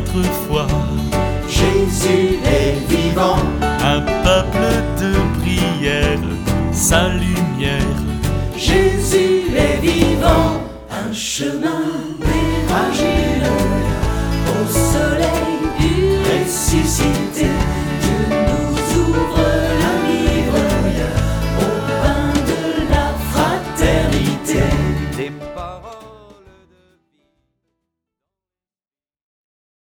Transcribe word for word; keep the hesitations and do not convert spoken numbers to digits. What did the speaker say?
notre foi. Jésus est vivant, Un peuple de prière, sa lumière. Jésus est vivant, un chemin